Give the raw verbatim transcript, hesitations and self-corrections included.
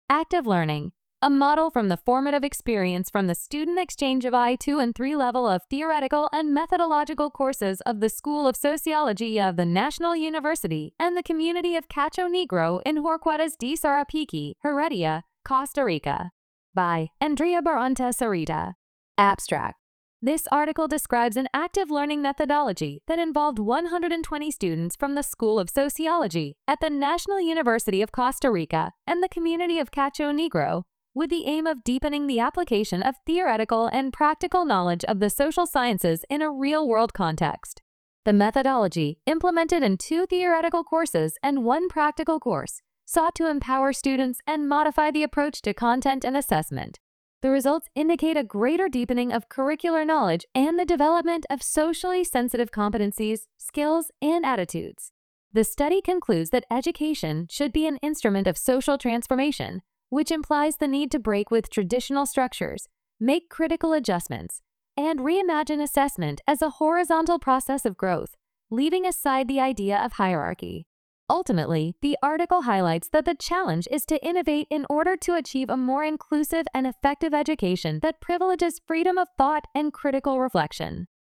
Active learning, a model from the formative experience from the student exchange of I two and three level of theoretical and methodological courses of the School of Sociology of the National University and the community of Cacho Negro in Horquetas de Sarapiqui, Heredia, Costa Rica. By Andrea Baranta Sarita. Abstract. This article describes an active learning methodology that involved one hundred twenty students from the School of Sociology at the National University of Costa Rica and the community of Cacho Negro, with the aim of deepening the application of theoretical and practical knowledge of the social sciences in a real-world context. The methodology, implemented in two theoretical courses and one practical course, sought to empower students and modify the approach to content and assessment. The results indicate a greater deepening of curricular knowledge and the development of socially sensitive competencies, skills, and attitudes. The study concludes that education should be an instrument of social transformation, which implies the need to break with traditional structures, make critical adjustments, and reimagine assessment as a horizontal process of growth, leaving aside the idea of hierarchy. Ultimately, the article highlights that the challenge is to innovate in order to achieve a more inclusive and effective education that privileges freedom of thought and critical reflection.